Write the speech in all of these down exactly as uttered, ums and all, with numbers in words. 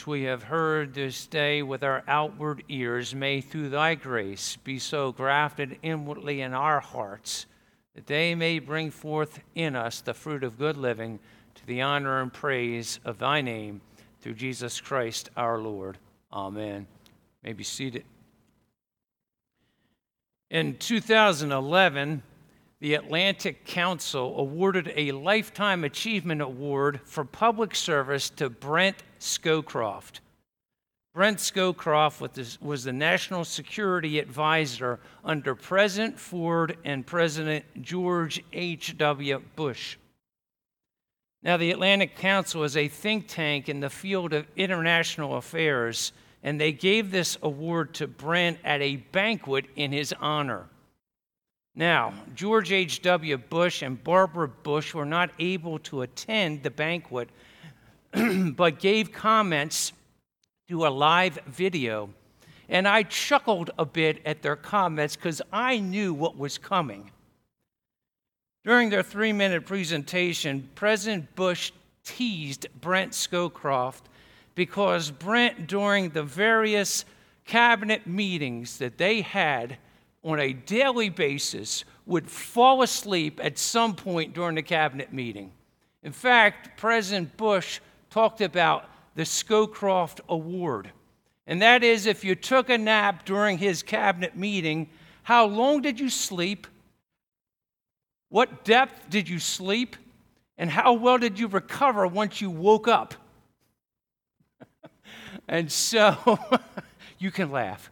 we have heard this day with our outward ears, may through thy grace be so grafted inwardly in our hearts that they may bring forth in us the fruit of good living to the honor and praise of thy name, through Jesus Christ our Lord. Amen. You may be seated. In two thousand eleven, the Atlantic Council awarded a Lifetime Achievement Award for public service to Brent Scowcroft. Brent Scowcroft was the National Security Advisor under President Ford and President George H W Bush. Now, the Atlantic Council is a think tank in the field of international affairs, and they gave this award to Brent at a banquet in his honor. Now, George H W Bush and Barbara Bush were not able to attend the banquet, but gave comments to a live video. And I chuckled a bit at their comments because I knew what was coming. During their three-minute presentation, President Bush teased Brent Scowcroft because Brent, during the various cabinet meetings that they had on a daily basis, would fall asleep at some point during the cabinet meeting. In fact, President Bush talked about the Scowcroft Award. And that is, if you took a nap during his cabinet meeting, how long did you sleep? What depth did you sleep? And how well did you recover once you woke up? And so, you can laugh.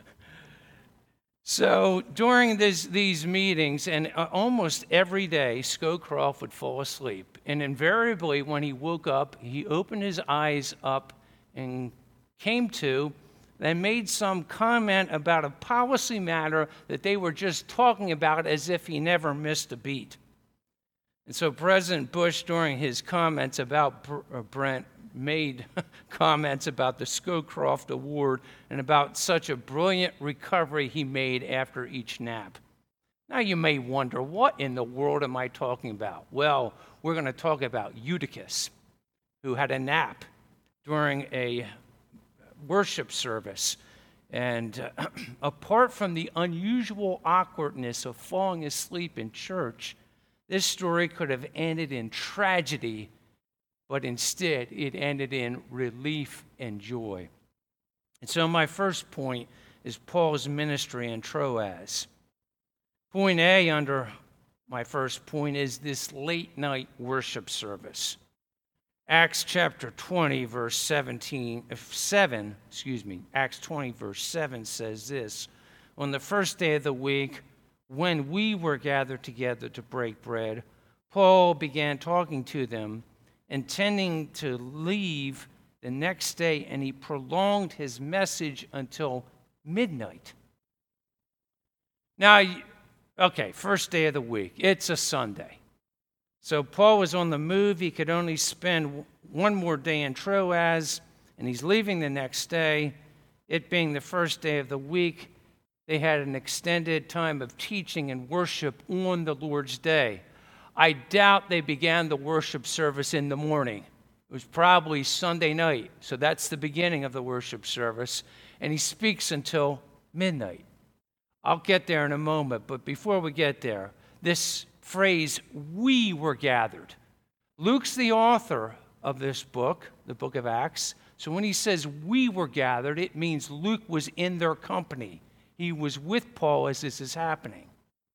So during this, these meetings, and almost every day, Scowcroft would fall asleep. And invariably, when he woke up, he opened his eyes up and came to, and made some comment about a policy matter that they were just talking about as if he never missed a beat. And so President Bush, during his comments about Brent, made comments about the Scowcroft Award and about such a brilliant recovery he made after each nap. Now you may wonder, what in the world am I talking about? Well, we're going to talk about Eutychus, who had a nap during a worship service. And uh, apart from the unusual awkwardness of falling asleep in church, this story could have ended in tragedy, but instead it ended in relief and joy. And so my first point is Paul's ministry in Troas. Point A under my first point is this late night worship service. Acts chapter twenty, verse seventeen, seven, excuse me, Acts twenty, verse seven says this: on the first day of the week, when we were gathered together to break bread, Paul began talking to them, intending to leave the next day, and he prolonged his message until midnight. Now, okay, first day of the week. It's a Sunday. So Paul was on the move. He could only spend one more day in Troas, and he's leaving the next day. It being the first day of the week, they had an extended time of teaching and worship on the Lord's Day. I doubt they began the worship service in the morning. It was probably Sunday night, so that's the beginning of the worship service, and he speaks until midnight. I'll get there in a moment, but before we get there, this phrase, we were gathered. Luke's the author of this book, the book of Acts, so when he says we were gathered, it means Luke was in their company. He was with Paul as this is happening.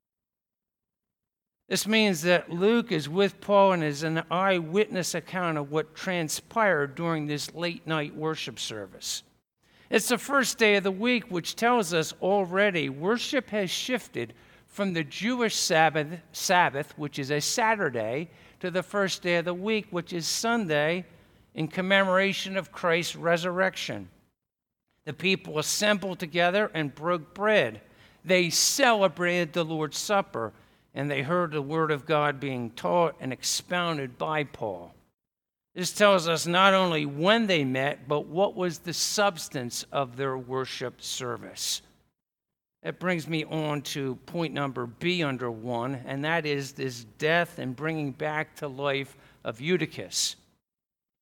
This means that Luke is with Paul and is an eyewitness account of what transpired during this late night worship service. It's the first day of the week, which tells us already worship has shifted from the Jewish Sabbath, Sabbath, which is a Saturday, to the first day of the week, which is Sunday, in commemoration of Christ's resurrection. The people assembled together and broke bread. They celebrated the Lord's Supper, and they heard the word of God being taught and expounded by Paul. This tells us not only when they met, but what was the substance of their worship service. That brings me on to point number B under one, and that is this death and bringing back to life of Eutychus.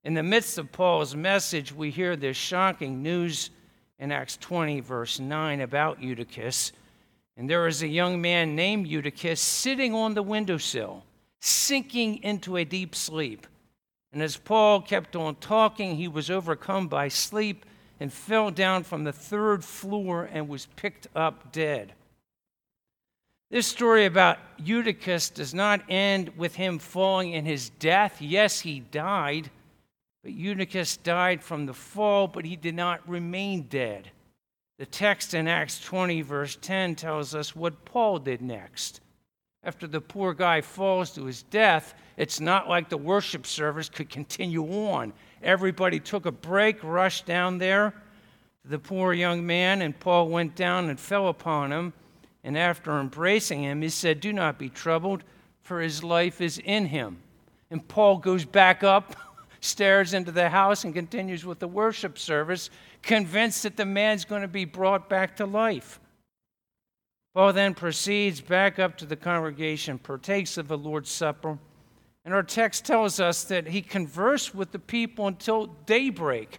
In the midst of Paul's message, we hear this shocking news in Acts twenty, verse nine, about Eutychus. And there is a young man named Eutychus sitting on the windowsill, sinking into a deep sleep. And as Paul kept on talking, he was overcome by sleep and fell down from the third floor and was picked up dead. This story about Eutychus does not end with him falling in his death. Yes, he died, but Eutychus died from the fall, but he did not remain dead. The text in Acts twenty, verse ten, tells us what Paul did next. After the poor guy falls to his death, it's not like the worship service could continue on. Everybody took a break, rushed down there to the poor young man, and Paul went down and fell upon him. And after embracing him, he said, "Do not be troubled, for his life is in him." And Paul goes back up, stares into the house, and continues with the worship service, convinced that the man's going to be brought back to life. Paul then proceeds back up to the congregation, partakes of the Lord's Supper, and our text tells us that he conversed with the people until daybreak.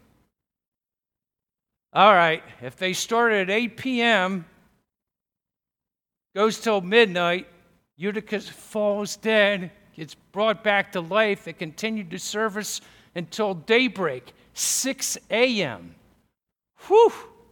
All right, if they started at eight p.m., goes till midnight, Eutychus falls dead, gets brought back to life. They continued the service until daybreak, six a.m. Whew!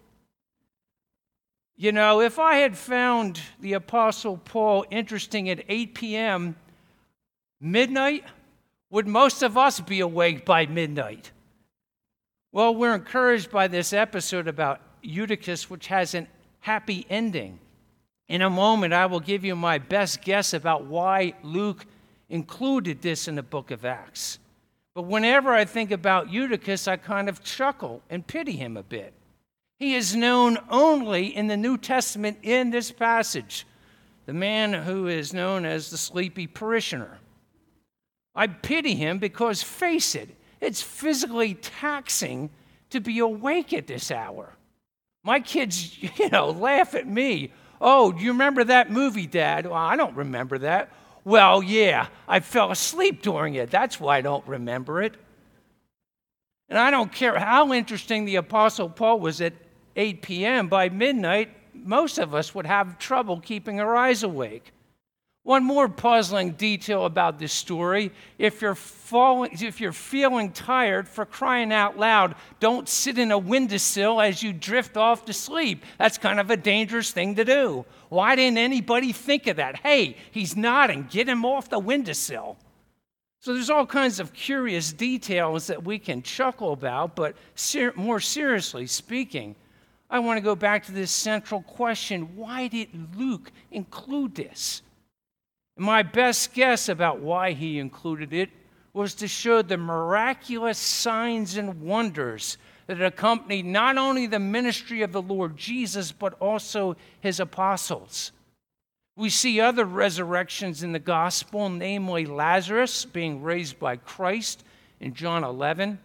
You know, if I had found the Apostle Paul interesting at eight p.m., midnight, would most of us be awake by midnight? Well, we're encouraged by this episode about Eutychus, which has a happy ending. In a moment, I will give you my best guess about why Luke included this in the book of Acts. But whenever I think about Eutychus, I kind of chuckle and pity him a bit. He is known only in the New Testament in this passage, the man who is known as the sleepy parishioner. I pity him because, face it, it's physically taxing to be awake at this hour. My kids, you know, laugh at me. "Oh, do you remember that movie, Dad?" "Well, I don't remember that." "Well, yeah, I fell asleep during it. That's why I don't remember it." And I don't care how interesting the Apostle Paul was at eight p.m., by midnight, most of us would have trouble keeping our eyes awake. One more puzzling detail about this story: if you're falling, if you're feeling tired, for crying out loud, don't sit in a windowsill as you drift off to sleep. That's kind of a dangerous thing to do. Why didn't anybody think of that? Hey, he's nodding. Get him off the windowsill. So there's all kinds of curious details that we can chuckle about, but ser- more seriously speaking, I want to go back to this central question: why did Luke include this? My best guess about why he included it was to show the miraculous signs and wonders that accompanied not only the ministry of the Lord Jesus, but also his apostles. We see other resurrections in the gospel, namely Lazarus being raised by Christ in John eleven,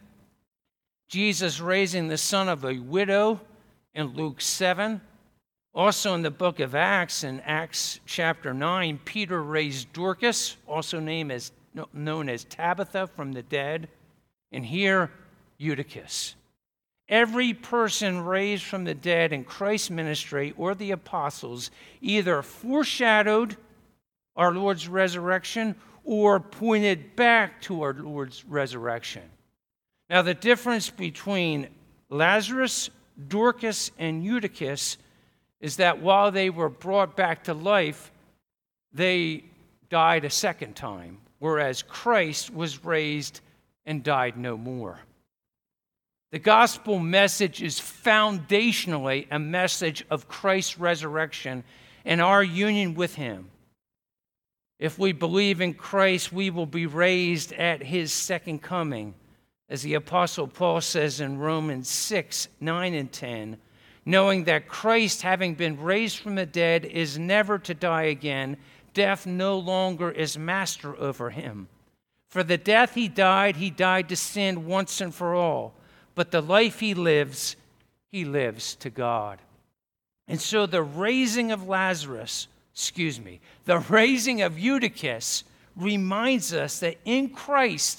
Jesus raising the son of a widow in Luke seven. Also in the book of Acts, in Acts chapter nine, Peter raised Dorcas, also named as, known as Tabitha, from the dead. And here, Eutychus. Every person raised from the dead in Christ's ministry or the apostles either foreshadowed our Lord's resurrection or pointed back to our Lord's resurrection. Now, the difference between Lazarus, Dorcas, and Eutychus is that while they were brought back to life, they died a second time, whereas Christ was raised and died no more. The gospel message is foundationally a message of Christ's resurrection and our union with him. If we believe in Christ, we will be raised at his second coming. As the Apostle Paul says in Romans six, nine, and ten, knowing that Christ, having been raised from the dead, is never to die again, death no longer is master over him. For the death he died, he died to sin once and for all. But the life he lives, he lives to God. And so the raising of Lazarus, excuse me, the raising of Eutychus reminds us that in Christ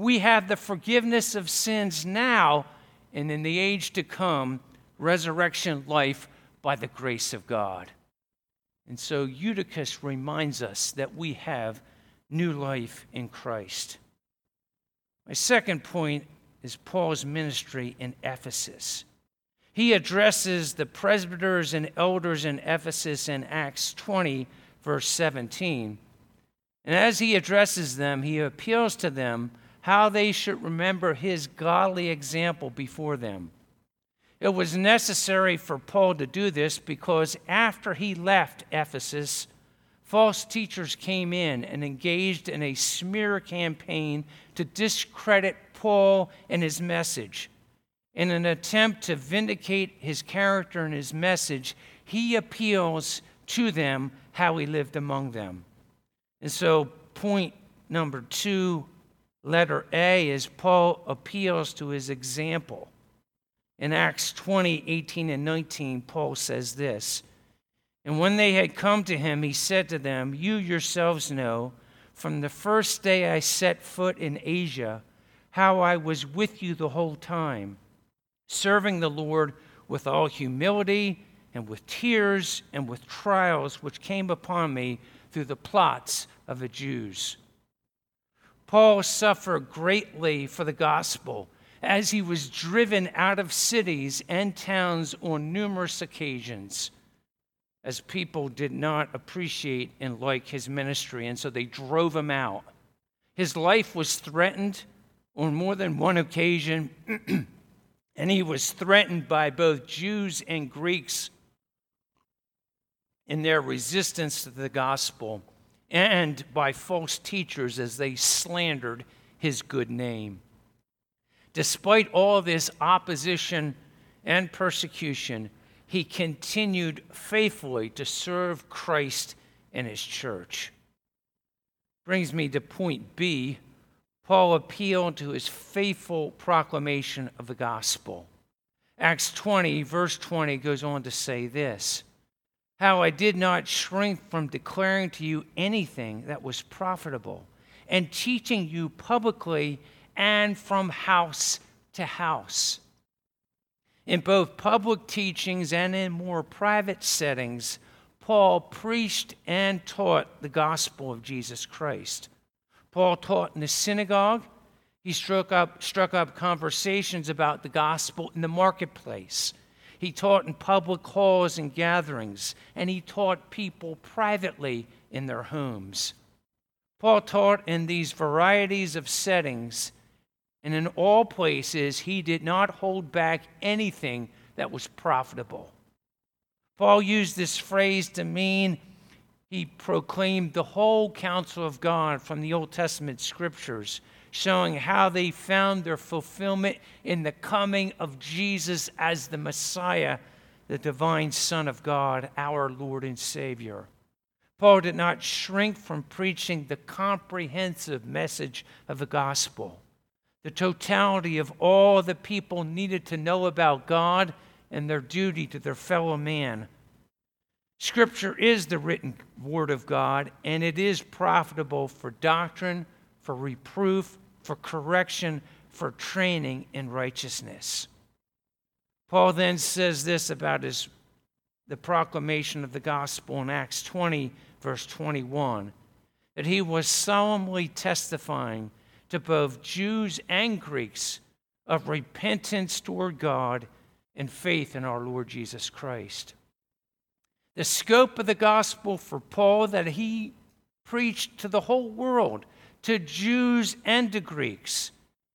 We have the forgiveness of sins now, and in the age to come, resurrection life by the grace of God. And so Eutychus reminds us that we have new life in Christ. My second point is Paul's ministry in Ephesus. He addresses the presbyters and elders in Ephesus in Acts twenty, verse seventeen. And as he addresses them, he appeals to them how they should remember his godly example before them. It was necessary for Paul to do this because after he left Ephesus, false teachers came in and engaged in a smear campaign to discredit Paul and his message. In an attempt to vindicate his character and his message, he appeals to them how he lived among them. And so point number two, letter A, is Paul appeals to his example. In Acts twenty, eighteen and nineteen, Paul says this, "And when they had come to him, he said to them, 'You yourselves know, from the first day I set foot in Asia, how I was with you the whole time, serving the Lord with all humility and with tears and with trials which came upon me through the plots of the Jews.'" Paul suffered greatly for the gospel as he was driven out of cities and towns on numerous occasions, as people did not appreciate and like his ministry, and so they drove him out. His life was threatened on more than one occasion, and he was threatened by both Jews and Greeks in their resistance to the gospel, and by false teachers as they slandered his good name. Despite all this opposition and persecution, he continued faithfully to serve Christ and his church. Brings me to point B. Paul appealed to his faithful proclamation of the gospel. Acts twenty, verse twenty goes on to say this, "How I did not shrink from declaring to you anything that was profitable, and teaching you publicly and from house to house." In both public teachings and in more private settings, Paul preached and taught the gospel of Jesus Christ. Paul taught in the synagogue. He struck up, struck up conversations about the gospel in the marketplace. He taught in public halls and gatherings, and he taught people privately in their homes. Paul taught in these varieties of settings, and in all places he did not hold back anything that was profitable. Paul used this phrase to mean he proclaimed the whole counsel of God from the Old Testament scriptures, showing how they found their fulfillment in the coming of Jesus as the Messiah, the divine Son of God, our Lord and Savior. Paul did not shrink from preaching the comprehensive message of the gospel, the totality of all the people needed to know about God and their duty to their fellow man. Scripture is the written word of God, and it is profitable for doctrine, for reproof, for correction, for training in righteousness. Paul then says this about his the proclamation of the gospel in Acts twenty, verse twenty-one, that he was solemnly testifying to both Jews and Greeks of repentance toward God and faith in our Lord Jesus Christ. The scope of the gospel for Paul, that he preached to the whole world, to Jews and to Greeks.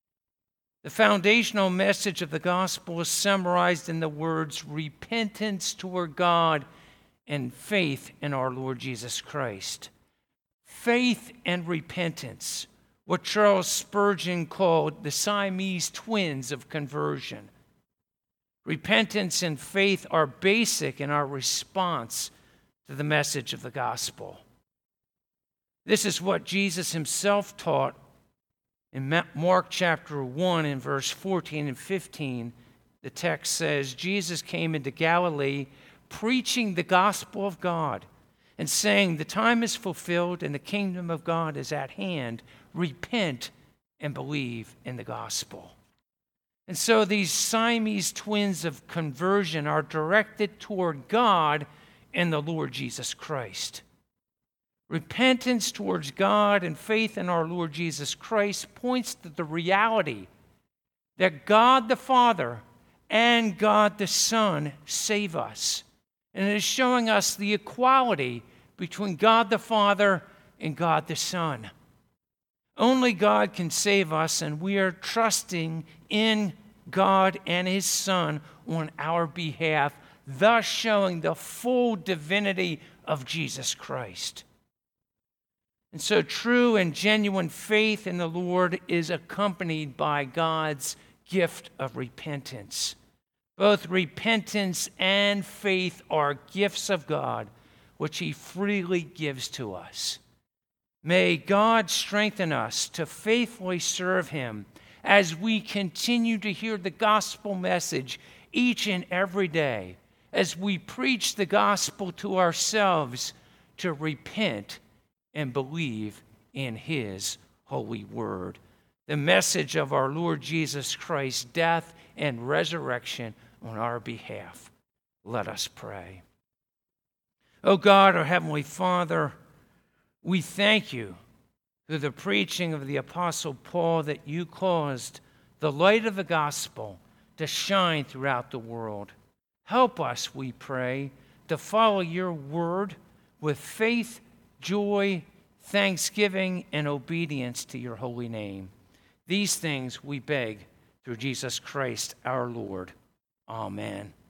The foundational message of the gospel is summarized in the words repentance toward God and faith in our Lord Jesus Christ. Faith and repentance, what Charles Spurgeon called the Siamese twins of conversion. Repentance and faith are basic in our response to the message of the gospel. This is what Jesus himself taught in Mark chapter one and verse fourteen and fifteen. The text says, Jesus came into Galilee preaching the gospel of God and saying, the time is fulfilled and the kingdom of God is at hand. Repent and believe in the gospel. And so these Siamese twins of conversion are directed toward God and the Lord Jesus Christ. Repentance towards God and faith in our Lord Jesus Christ points to the reality that God the Father and God the Son save us. And it is showing us the equality between God the Father and God the Son. Only God can save us, and we are trusting in God and His Son on our behalf, thus showing the full divinity of Jesus Christ. And so true and genuine faith in the Lord is accompanied by God's gift of repentance. Both repentance and faith are gifts of God, which He freely gives to us. May God strengthen us to faithfully serve Him as we continue to hear the gospel message each and every day, as we preach the gospel to ourselves to repent and believe in His holy word. The message of our Lord Jesus Christ's death and resurrection on our behalf. Let us pray. O God, our Heavenly Father, we thank You through the preaching of the Apostle Paul that You caused the light of the gospel to shine throughout the world. Help us, we pray, to follow Your word with faith, joy, thanksgiving, and obedience to Your holy name. These things we beg through Jesus Christ our Lord. Amen.